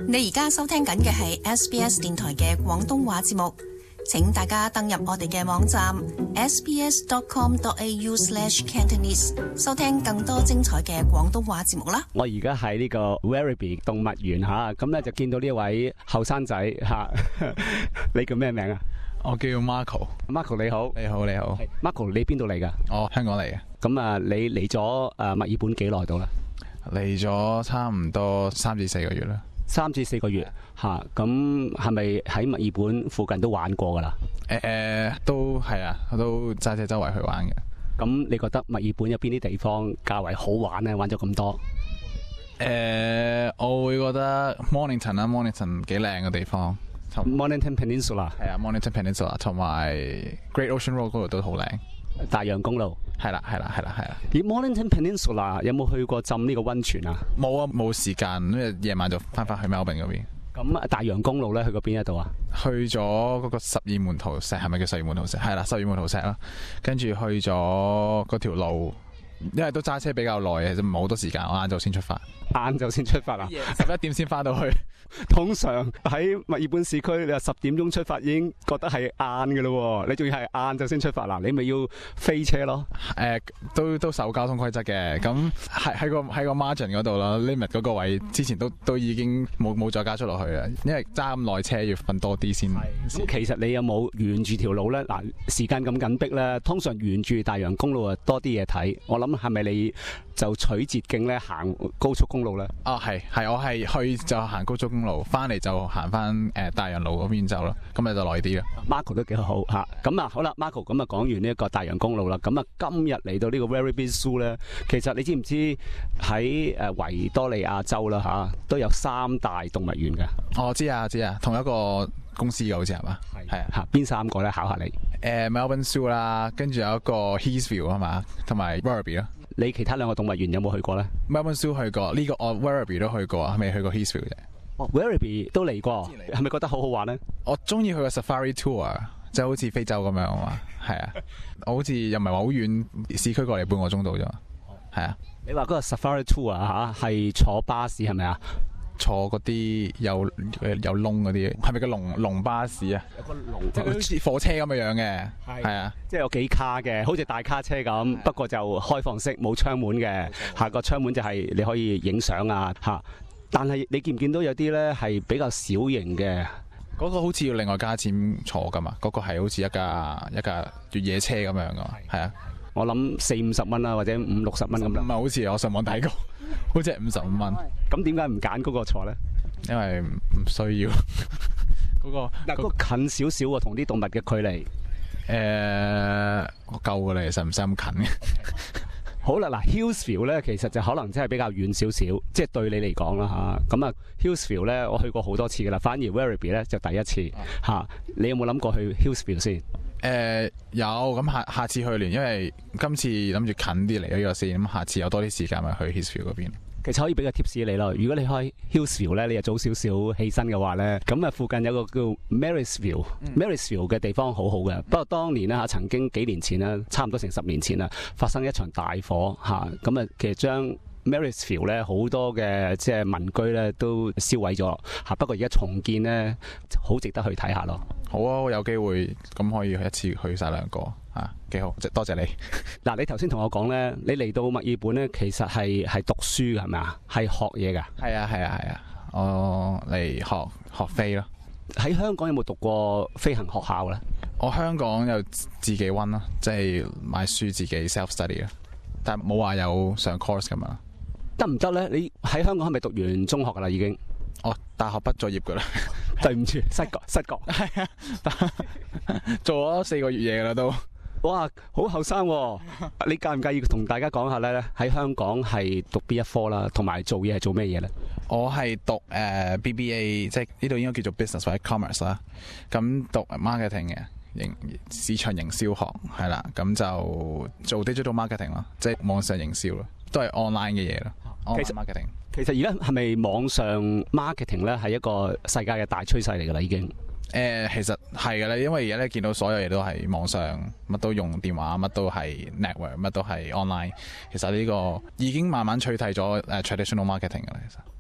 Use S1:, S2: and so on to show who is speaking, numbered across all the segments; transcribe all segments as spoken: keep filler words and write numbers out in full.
S1: 你而家收聽緊嘅係 S B S 電台嘅廣東話節目，請大家登入我哋嘅網站 s b s dot com dot a u slash cantonese 收聽更多精彩嘅廣東話節目啦。
S2: 我而家喺呢個 Werribee 動物園吓，咁咧就見到呢位後生仔吓，你叫咩名啊？
S3: 我叫 Marco。
S2: Marco 你好，
S3: 你好你好。
S2: Marco 你邊度嚟噶？
S3: 我香港嚟嘅。
S2: 咁啊，你嚟咗誒墨爾本幾耐到啦？
S3: 嚟咗差唔多三至四個月啦。
S2: 三至四個月吓，咁係咪喺墨爾本附近都玩過噶啦？
S3: 誒、呃，都係啊，我都揸車周圍去玩嘅。
S2: 咁你覺得墨爾本有邊啲地方較為好玩咧？玩咗咁多？
S3: 誒、呃，我會覺得 Mornington 啦 ，Mornington 幾靚嘅地方。
S2: Mornington Peninsula
S3: 係啊 ，Mornington Peninsula 同埋 Great Ocean Road 嗰度都好靚。
S2: 大洋公路
S3: 係啦係啦係啦係啦。
S2: 而 Mornington Peninsula 有冇去過浸呢個溫泉啊？
S3: 冇啊，冇時間，因為夜晚就翻返去 Melbourne 嗰邊。
S2: 咁大洋公路咧去過邊一度啊？
S3: 去咗嗰個十二門徒石，係咪叫十二門徒石？係啦，十二門徒石啦。跟住去咗嗰條路，因為都揸車比較耐，其實唔係好多時間，我晏晝先出發。
S2: 晏晝先出發啊？
S3: 十一點先翻到去。
S2: 通常喺墨爾本市區，你話十點鐘出發已經覺得係晏嘅咯，你仲要係晏晝先出發啦，你咪要飛車咯？
S3: 誒、呃，都都守交通規則嘅，咁喺喺個喺個 margin 嗰度啦 ，limit 嗰個位之前都都已經冇冇再加速落去啦，因為揸咁耐車要瞓多啲先。
S2: 咁其實你有冇沿住條路咧？嗱，時間咁緊迫咧，通常沿住大洋公路啊多啲嘢睇。我諗係咪你就取捷徑咧行高速公路咧？
S3: 啊，係係，我係去就行高速公路，翻嚟就行翻誒大洋路嗰邊走咯，咁咪就耐啲咯。
S2: Marco 都幾好嚇，咁啊好啦 ，Marco 咁啊講完呢一個大洋公路啦，咁啊今日嚟到呢個 Werribee Zoo 咧，其實你知唔知喺誒維多利亞州啦嚇都有三大動物園嘅？
S3: 我知啊知啊，同一個公司嘅好似係嘛？係啊
S2: 嚇，邊三個咧？考下你。
S3: 誒 Melbourne Zoo 啦，跟住有一個 Healesville 啊嘛，同埋 Werribee 咯。
S2: 你其他兩個動物園有冇去過咧
S3: ？Melbourne Zoo 去過，呢、這個我 Werribee 都去過，未去過 Healesville 啫。
S2: 哦 Werribee 都嚟過，係咪覺得好好玩咧？
S3: 我中意去個 Safari Tour，即係好似非洲咁樣啊嘛，係啊，我好似又唔係話好遠，市區過嚟半個鐘度啫嘛，係啊。
S2: 你話嗰個 Safari Tour 啊嚇，係坐巴士係咪啊？
S3: 坐嗰啲有有窿嗰啲，係咪個龍龍巴士啊？有個龍，即係好似火車咁嘅樣嘅，係啊，
S2: 即係有幾卡嘅，好似大卡車咁，不過就開放式，冇窗門嘅，下個窗門就係你可以影相啊嚇。但係你見唔見到有啲咧係比較小型嘅？
S3: 嗰個好似要另外加錢坐噶嘛？嗰、嗰個係好似一架一架越野車咁樣噶嘛？係啊，
S2: 我諗四五十蚊啦，或者五六十蚊咁啦。
S3: 唔係好似我上網睇過，好似係五十五蚊。
S2: 咁點解唔揀嗰個坐咧？
S3: 因為唔需要嗰、嗰個
S2: 嗱，嗰個近少少啊，同啲動物嘅距離。
S3: 誒、呃，我夠噶啦，其實唔使咁近嘅。
S2: 好啦，嗱 Healesville 咧，其實就可能真係比較遠少少，即係對你嚟講啦嚇。咁啊 Healesville 咧，我去過好多次噶啦，反而 Werribee 咧就第一次嚇、啊。你有冇諗過去 Healesville 先？誒、
S3: 呃、有，咁下下次去年，因為今次諗住近啲嚟咗呢個先，咁下次有多啲時間咪去 Healesville 嗰邊。
S2: 其實可以俾個 tips 你咯，如果你開 Healesville 咧，你又早少少起身嘅話咧，咁啊附近有個叫 Marysville，Marysville 嘅、嗯、地方好好嘅。不過當年咧嚇，曾經幾年前啦，差唔多成十年前啦，發生一場大火嚇，咁啊其實將 Marysville 咧好多嘅即係民居咧都燒毀咗嚇。不過而家重建咧，好值得去睇下咯。
S3: 好啊，有機會咁可以一次去晒兩個啊，幾好，多謝你。
S2: 嗱，你頭先同我講咧，你嚟到墨爾本咧，其實係係讀書嘅係咪啊？係學嘢㗎？係
S3: 啊係啊係啊，我嚟學學飛咯。
S2: 喺香港有冇讀過飛行學校咧？
S3: 我香港有自己溫咯，即係買書自己 self study 咯，但冇話有上 course 咁樣。
S2: 得唔得咧？你喺香港係咪讀完中學㗎啦？已經？
S3: 我大學畢咗業㗎啦。
S2: 對唔住，失覺失覺。
S3: 係啊，做咗四個月嘢㗎啦都。
S2: 哇，好後生喎！你介唔介意同大家講下咧？喺香港係讀邊一科啦，同埋做嘢係做咩嘢咧？
S3: 我係讀誒、呃、B B A， 即係呢度應該叫做 business 或者 commerce 啦。咁讀 marketing 嘅營市場營銷學係啦，咁就做 digital marketing 咯，即係網上營銷咯，都係 online 嘅嘢咯。online marketing
S2: 其實而家係咪網上 marketing 咧係一個世界嘅大趨勢嚟㗎啦？已經。
S3: 誒、呃，其實係嘅啦，因為而家咧見到所有嘢都係網上，乜都用電話，乜都係 network，乜都係 online。其實呢個已經慢慢取替咗誒 traditional marketing 嘅啦。其實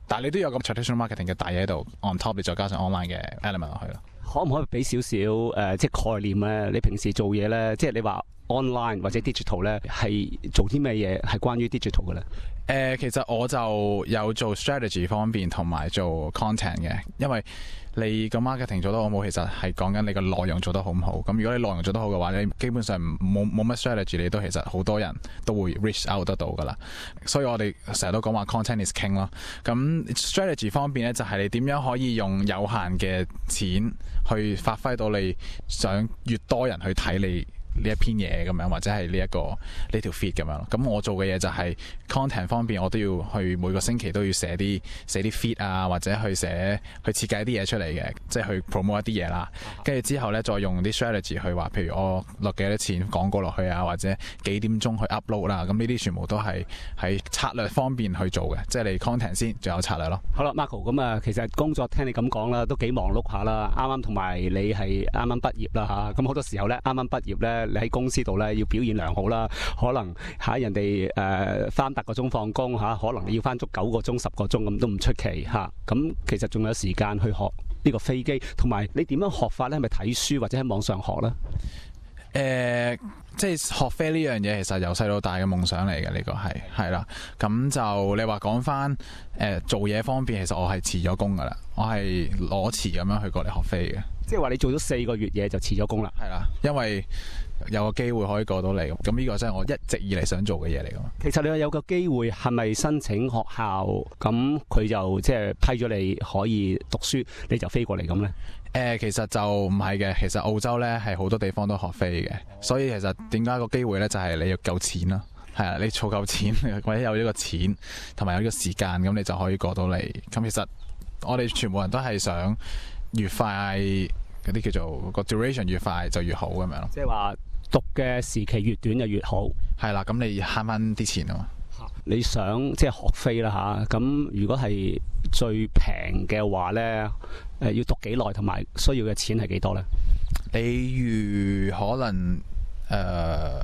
S3: 但係你都有個 traditional marketing 嘅底喺度 on top， 你再加上 online 嘅 element 落去咯。
S2: 可唔可以俾少少誒即係概念咧？你平時做嘢咧，即係你話 online 或者 digital 咧，係做啲咩嘢係關於 digital 嘅咧？
S3: 誒、呃，其實我就有做 strategy 方面同埋做 content 嘅，因為你個 marketing 做得好唔好，其實係講緊你個內容做得好唔好。咁如果你內容做得好嘅話，你基本上冇冇乜 strategy，你都其實好多人都會 reach out 得到噶啦。所以我哋成日都講話 content is king 咯。咁 strategy 方面咧，就係、是、你點樣可以用有限嘅錢去發揮到你想越多人去睇你呢一篇嘢咁樣，或者係呢一個呢條 feed 咁樣。咁我做嘅嘢就係 content 方面，我都要去每個星期都要寫啲寫啲 feed 啊，或者去寫去設計一啲嘢出嚟嘅，即係去 promote 一啲嘢啦。跟住之後咧，再用啲 strategy 去話，譬如我落幾多錢廣告落去啊，或者幾點鐘去 upload 啦。咁呢啲全部都係喺策略方面去做嘅，即係你 content 先，仲有策略咯。
S2: 好啦 ，Marco， 咁啊，其實工作聽你咁講啦，都幾忙碌下啦。啱啱同埋你係啱啱畢業啦嚇，咁好多時候咧，啱啱畢業咧。你喺公司度咧要表現良好啦，可能嚇人哋誒翻八個鐘放工嚇，可能你要翻足九個鐘、十個鐘咁都唔出奇嚇。咁其實仲有時間去學呢個飛機，同埋你點樣學法咧？係咪睇書或者喺網上學咧？
S3: 誒、呃，即係學飛呢樣嘢，其實由細到大嘅夢想嚟嘅，呢、這個係係啦。咁就你話講翻誒做嘢方面，其實我係辭咗工噶啦，我係裸辭咁樣去過嚟學飛嘅。
S2: 即係話你做咗四個月嘢就辭咗工啦？係
S3: 啦，因為有個機會可以過到嚟，咁呢個真係我一直以嚟想做嘅嘢嚟噶嘛。
S2: 其實你話有個機會係咪申請學校，咁佢就即係批咗你可以讀書，你就飛過嚟咁呢？
S3: 誒、呃，其實就唔係嘅，其實澳洲呢係好多地方都學飛嘅，所以其實點解個機會呢？就係、是、你要夠錢啦，係啊，你儲夠錢或者有呢個錢同埋有呢個時間，咁你就可以過到嚟。咁其實我哋全部人都係想越快嗰啲叫做個 duration 越快就越好咁樣咯。
S2: 即係話讀嘅時期越短就越好。係
S3: 啦，咁你慳翻啲錢啊嘛。
S2: 你想即係學飛啦吓，咁如果係最平嘅話咧，誒要讀幾耐，同埋需要嘅錢係幾多咧？
S3: 例如可能誒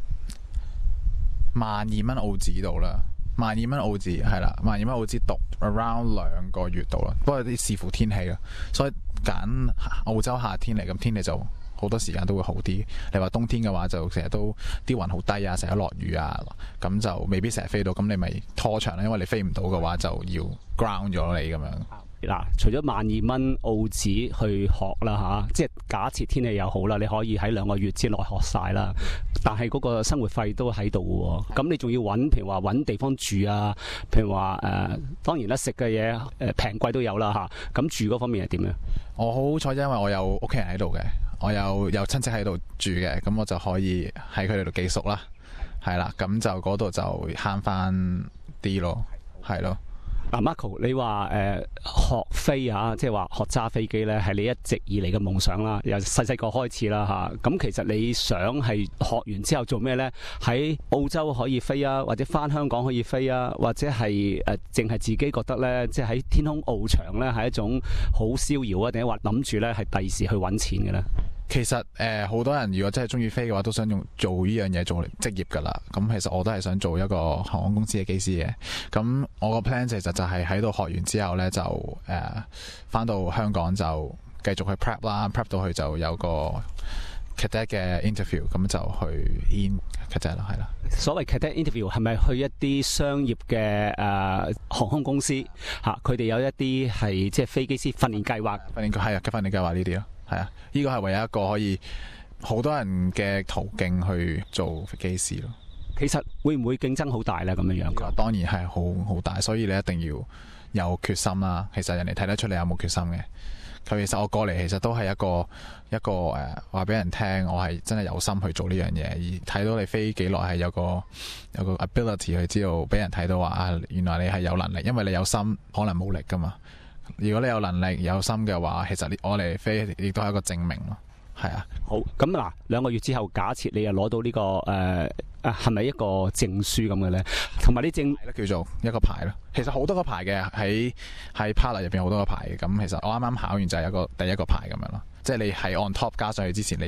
S3: 萬二蚊澳紙度啦，萬二蚊澳紙係啦，萬二蚊澳紙讀 around 兩個月度啦。不過啲視乎天氣啦，所以揀澳洲夏天嚟，咁天氣就好多時間都會好啲。你話冬天嘅話就成日都啲雲好低啊，成日落雨啊，咁就未必成日飛到。咁你咪拖長啦，因為你飛唔到嘅話就要 ground 咗你咁樣。
S2: 嗱，除咗萬二蚊澳紙去學啦吓，即係假設天氣又好啦，你可以喺兩個月之內學晒啦。但係嗰個生活費都喺度喎，咁你仲要揾，譬如話揾地方住啊，譬如話誒、呃，當然啦，食嘅嘢誒平貴都有啦吓。咁住嗰方面係點咧？
S3: 我好彩，因為我有屋企人喺度嘅，我有有親戚喺度住嘅，咁我就可以喺佢哋度寄宿啦，係啦，咁就嗰度就慳翻啲咯，係咯。
S2: 嗱 Marco， 你話誒、呃、學飛啊，即係話學揸飛機咧，係你一直以嚟嘅夢想啦，由細細個開始啦嚇。咁、啊、其實你想係學完之後做咩咧？喺澳洲可以飛啊，或者翻香港可以飛啊，或者係誒淨係自己覺得咧，即係喺天空翱翔咧係一種好逍遙啊，定係話諗住咧係第時去揾錢嘅咧？
S3: 其實誒，好、呃、多人如果真係中意飛嘅話，都想用做呢樣嘢做職業噶啦。咁其實我都係想做一個航空公司嘅機師嘅。咁我個 plan 其實就係喺度學完之後呢，就誒翻、呃、到香港就繼續去 prep 啦 ，prep 到去就有個 cadet 嘅 interview，咁就去 in cadet 啦，係啦。
S2: 所謂 cadet interview 係咪去一啲商業嘅誒、呃、航空公司嚇？佢、啊、哋有一啲係即係飛機師訓練計劃，
S3: 訓練係啊，訓練計劃呢啲咯。係啊，呢個係唯一一個可以好多人嘅途徑去做飛機師咯。
S2: 其實會唔會競爭好大咧？咁樣樣，
S3: 當然係好好大，所以你一定要有決心啦。其實人哋睇得出你有冇決心嘅。佢其實我過嚟其實都係一個一個誒話俾人聽，我係真係有心去做呢樣嘢，而睇到你飛幾耐係有個有個 ability 去知道俾人睇到話啊，原來你係有能力，因為你有心可能冇力噶嘛。如果你有能力有心嘅話，其實我嚟飛亦都係一個證明咯，係啊。
S2: 好，咁嗱，兩個月之後，假設你又攞到呢、這個誒誒，係、呃、咪一個證書咁嘅咧？同埋啲證
S3: 咧叫做一個牌咯。其實好多個牌嘅，喺喺 partner 入邊好多個牌嘅。咁其實我啱啱考完就係一個第一個牌咁樣咯。即係你係 on top 加上去之前，你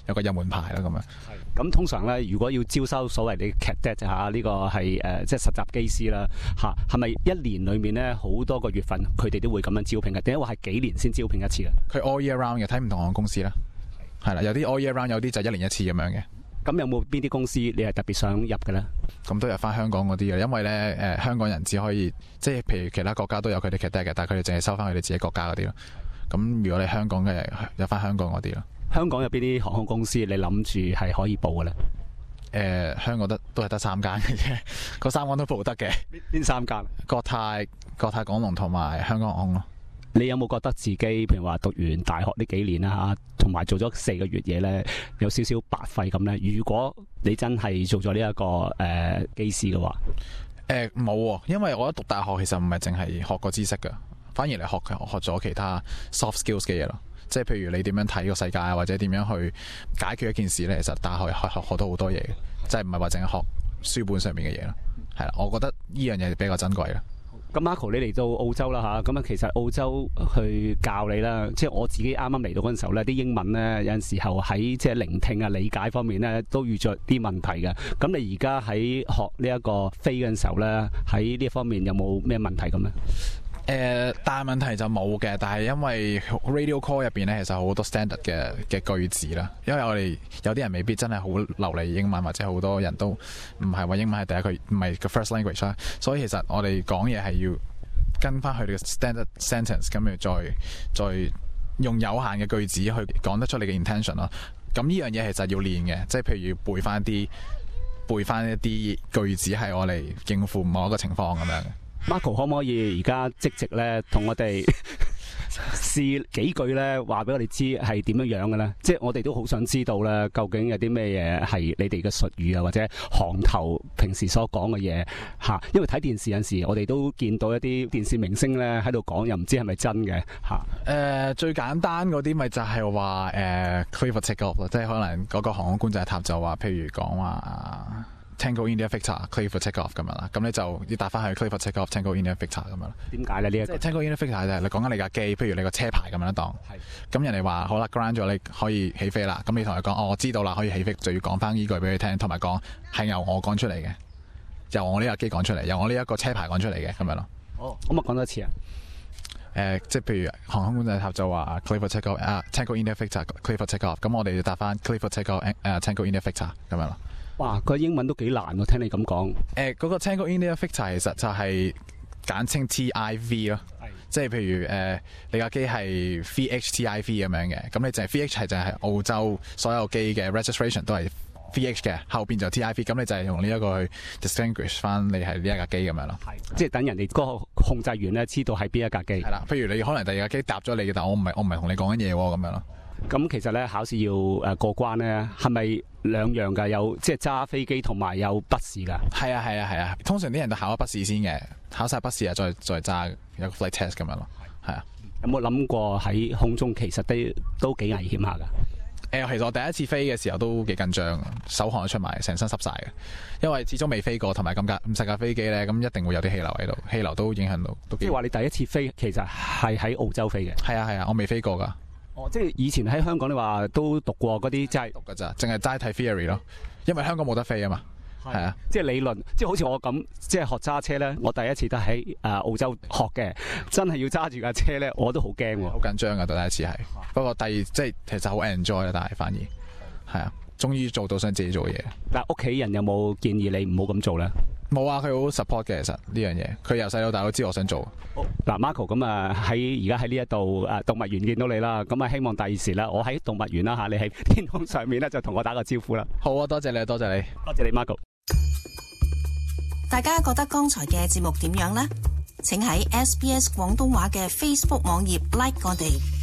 S3: 有個入門牌啦咁樣。
S2: 咁通常咧，如果要招收所謂嘅 cadet 嚇，呢個係誒、呃、即係實習機師啦嚇，係咪一年裡面咧好多個月份佢哋都會咁樣招聘嘅？定係話係幾年先招聘一次啊？
S3: 佢 all year round 嘅，睇唔同航空公司啦。係啦，有啲 all year round，有啲就一年一次咁樣嘅。
S2: 咁有冇邊啲公司你係特別想入嘅咧？
S3: 咁都入翻香港嗰啲嘅，因為咧誒、呃、香港人只可以即係譬如其他國家都有佢哋 cadet 嘅，但係佢哋淨係收翻佢哋自己國家嗰啲咯。咁如果你香港嘅入翻香港嗰啲咯。香港
S2: 有邊啲航空公司你諗住係可以報嘅咧？
S3: 誒、呃、香港得都係得三間嘅啫，嗰三間都報得嘅。
S2: 邊三間？
S3: 國泰、國泰港龍同埋香港航空咯。
S2: 你有冇覺得自己譬如話讀完大學呢幾年啦嚇，同埋做咗四個月嘢咧，有少少白費咁咧？如果你真係做咗呢一個誒、呃、機師嘅話，
S3: 誒冇喎，因為我覺得讀大學其實唔係淨係學個知識㗎，反而你學學咗其他 soft skills 嘅嘢咯。即係譬如你點樣睇個世界啊，或者點樣去解決一件事咧，其實大學學學學到好多嘢嘅，即係唔係話淨係學書本上面嘅嘢咯。係啦，我覺得呢樣嘢比較珍貴啦。
S2: 咁 Marco 你嚟到澳洲啦嚇，咁啊其實澳洲去教你啦，即係我自己啱啱嚟到嗰陣時候咧，啲英文咧有陣時候喺即係聆聽啊、理解方面咧都遇着啲問題嘅。咁你而家喺學呢一個飛嘅陣時候咧，喺呢一方面有冇咩問題咁咧？
S3: 誒、呃，大問題就冇嘅，但係因為 radio call 入邊咧，其實好多 standard 嘅嘅句子啦。因為我哋有啲人未必真係好流利英文，或者好多人都唔係話英文係第一句，唔係個 first language 啦。所以其實我哋講嘢係要跟翻佢哋嘅 standard sentence，咁樣再再用有限嘅句子去講得出你嘅 intention 咯。咁呢樣嘢其實要練嘅，即係譬如背翻啲背翻一啲句子係我哋應付某一個情況咁樣嘅。
S2: Marco 可唔可以而家即席咧同我哋試幾句咧，話俾我哋知係點樣樣嘅咧？即係我哋都好想知道咧，究竟有啲咩嘢係你哋嘅術語啊，或者行頭平時所講嘅嘢嚇？因為睇電視有陣時，我哋都見到一啲電視明星咧喺度講，又唔知係咪真嘅嚇？誒、
S3: 呃、最簡單嗰啲咪就係話誒 clear for take off 咯，即係可能嗰個航空觀眾塔就話，譬如講話。Tango India Victor clear for take off 咁樣啦，咁你就要答翻去 clear for take off Tango India Victor 咁樣啦。
S2: 點解咧？呢一個
S3: Tango India Victor 就係你講緊你架機，譬如你個車牌咁樣當。係。咁人哋話好啦 ground 咗，你可以起飛啦。咁你同佢講，哦，我知道啦，可以起飛，就要講翻呢句俾佢聽，同埋講係由我講出嚟嘅，由我呢架機講出嚟，由我呢一個車牌講出嚟嘅咁樣咯。
S2: 哦。可唔可以講多次啊？
S3: 誒、呃，即係譬如航空管制塔就話 clear for take off 啊 Tango India Victor clear for take off， 咁我哋就答翻 clear for take off 誒、uh, Tango India Victor 咁樣咯。
S2: 哇！個英文都幾難喎，聽你咁講。誒、
S3: 呃，嗰、那個 Tango India Victor 其實就係簡稱 T I V 咯，即係譬如誒、呃，你架機係 V H T I V 咁樣嘅，咁你就係 V H 係就係澳洲所有機嘅 registration 都係 V H 嘅，後邊就 T I V， 咁你就係用呢一個去 distinguish 翻你係呢一架機咁樣咯。係，即係等人哋嗰個控制員咧知道係邊一架機。係啦，譬如你可能第二架機搭咗你嘅，但我唔係我唔係同你講緊嘢喎，咁樣咯。咁
S2: 其實咧考試要誒過關咧，係咪兩樣㗎？有即係揸飛機同埋有筆試㗎？
S3: 係啊係啊係啊，通常啲人都考咗筆試先嘅，考晒筆試啊，再再揸有個 flight test 咁樣咯。係啊，
S2: 有冇諗過喺空中其實都都幾危險下㗎？誒、
S3: 呃，其實我第一次飛嘅時候都幾緊張，手汗都出埋，成身濕晒嘅，因為始終未飛過，同埋咁架咁細架飛機咧，咁一定會有啲氣流喺度，氣流都影響到。都
S2: 即係話你第一次飛其實係喺澳洲飛嘅？
S3: 係啊係啊，我未飛過㗎。
S2: 哦，即係以前喺香港你話都讀過嗰啲，即係讀
S3: 㗎咋，淨係齋睇 theory 咯，因為香港冇得飛啊嘛。係啊，
S2: 即係理論，即係好似我咁，即係學揸車咧，我第一次都喺誒澳洲學嘅，真係要揸住架車咧，我都好驚喎，
S3: 好緊張㗎，第一次係。不過第二即係其實好 enjoy 啦，但係反而係啊，終於做到想自己做嘢。
S2: 但係屋企人有冇建議你唔好咁做咧？
S3: 冇啊，佢好 support 嘅，其實呢樣嘢，佢由細到大都知我想做。
S2: 嗱 Marco 咁啊，喺而家喺呢一度誒動物園見到你啦，咁啊希望第二時啦，我喺動物園啦嚇，你喺天空上面咧就同我打個招呼啦。
S3: 好啊，多謝你，多謝你，
S2: 多謝你 Marco。
S1: 大家覺得剛才嘅節目點樣呢？請喺 S B S 廣東話嘅 Facebook 網頁 like 我哋。